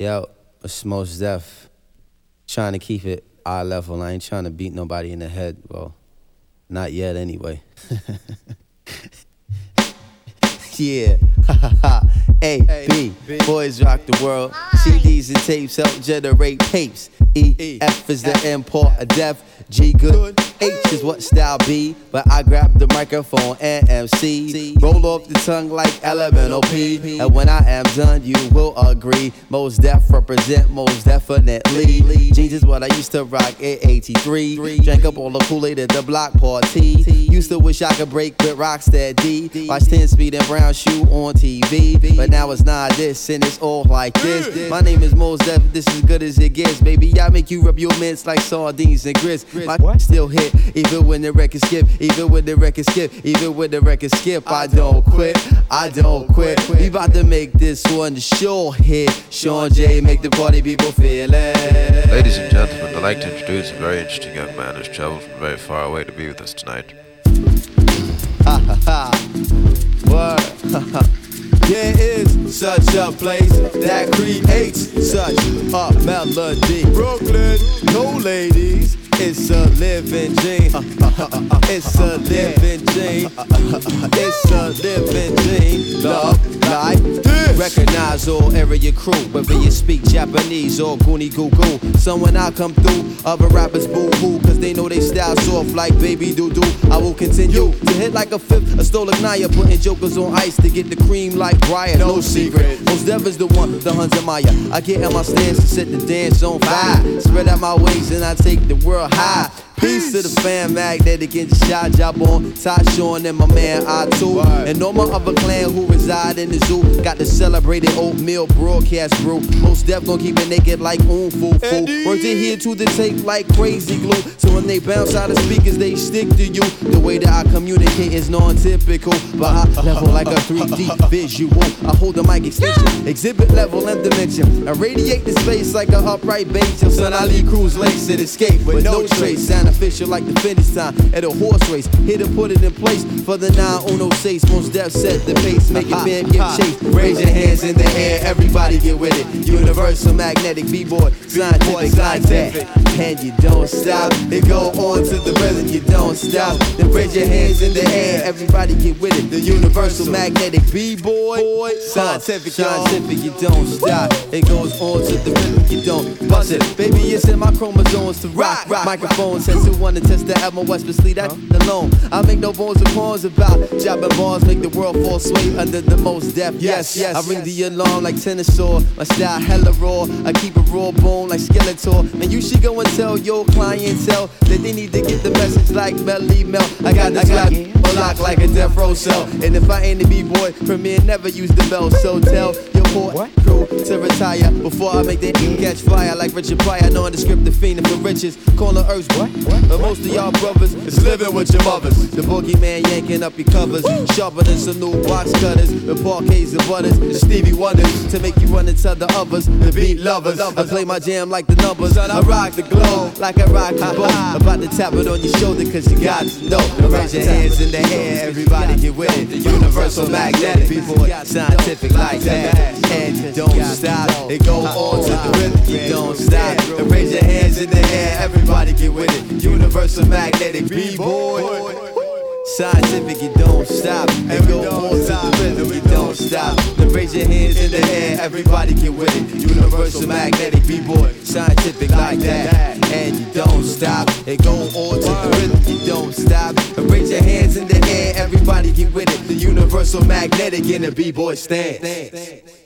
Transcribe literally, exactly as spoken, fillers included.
Yo, it's Mos Def. Trying to keep it eye level. I ain't trying to beat nobody in the head. Well, not yet anyway. Yeah. A, B, boys rock the world. C Ds and tapes help generate tapes. E, F is the import of death. G, good. H is what style B. But I grab the microphone and M C. Roll off the tongue like elemental P. And when I am done, you will agree. Mos Def represent most definitely. Jeans is what I used to rock in eighty-three. Drank up all the Kool-Aid at the block party. Used to wish I could break with Rocksteady. Watch ten Speed and Brown Shoe on T V. But now it's not this and it's all like this. My name is Mos Def, this is good as it gets. Baby, I make you rub your mints like sardines and grits. My still hit, even when the record skip. Even when the record skip, even when the record skip. I don't quit, I don't quit. We about to make this one the sure hit. Sean J, make the party people feel it. Ladies and gentlemen, I'd like to introduce a very interesting young man who's traveled from very far away to be with us tonight. Ha ha ha. Word. There is such a place that creates such a melody. Brooklyn, no ladies, it's a living dream. It's a living dream. It's a living dream. Love like this. Recognize all area crew, whether you speak Japanese or Goonie Goo Goo. So when I come through, other rappers boo hoo, cause they know they style soft like baby doo doo. I will continue to hit like a fifth, a stolen Naya, putting jokers on ice to get the cream like Brian. No secret, Mos Def is the one, the Hunter Maya. I get in my stance and set the dance on fire. Spread out my wings and I take the world high. Peace to the fan magnetic and shot job on Tyshawn and my man I two. And all my other clan who reside in the zoo. Got the celebrated oatmeal broadcast brew. Mos Def gon' keep it naked like oom foo foo. Worked it here to the tape like crazy glue. So when they bounce out of speakers, they stick to you. The way that I communicate is non-typical, but I level like a three D visual. I hold the mic extension, exhibit level and dimension. I radiate the space like an upright base. Till son I leave cruise lace and escape with no trace. Sound official like the finish time at a horse race. Here to put it in place for the nine oh six. Mos Def set the pace, make it bam, get chased. Raise your hands in the air, everybody get with it. Universal magnetic b-boy, scientific like that. And you don't stop, it go on to the rhythm, you don't stop. Then raise your hands in the air, everybody get with it. The universal magnetic b-boy, scientific, scientific, you don't stop. It goes on to the rhythm, you don't bust it. Baby, it's in my chromosomes to rock. Microphones says who wanna test the Elmo West, but sleep that alone. I make no bones or pawns about jobbing bars, make the world fall sway under the Mos Def. Yes, yes. I ring the alarm like tennis saw. My style hella raw. I keep a raw bone like Skeletor. And you should go and tell your clientele that they need to get the message like Melly Mel. I got this lock, lock like a death row cell. And if I ain't the b-boy, Premier never use the bell. So tell your poor crew to retire before I make that catch fire like Richard Pryor. Knowing the script, the fiend for riches. Call the earth's what? But most of y'all brothers is living with your mothers. The boogeyman yanking up your covers, sharper than some new box cutters. The parquets and butters, the Stevie Wonders, to make you run and tell the others, the beat lovers. I play my jam like the numbers. I rock the globe like I rock the boat. About to tap it on your shoulder cause you got to know. Raise your hands in the air, everybody get with it. The universal magnetic, people scientific like that. And you don't stop, it go on to the rhythm, you don't stop. And raise your hands in the air, everybody get with it. Universal magnetic b-boy. Scientific, you don't stop. And go on to the rhythm, you don't stop. Then raise your hands in the air, everybody get with it. Universal magnetic b-boy. Scientific like that. And you don't stop. And go on to the rhythm, you don't stop. And raise your hands in the air, everybody get with it. The universal magnetic in the b-boy stance.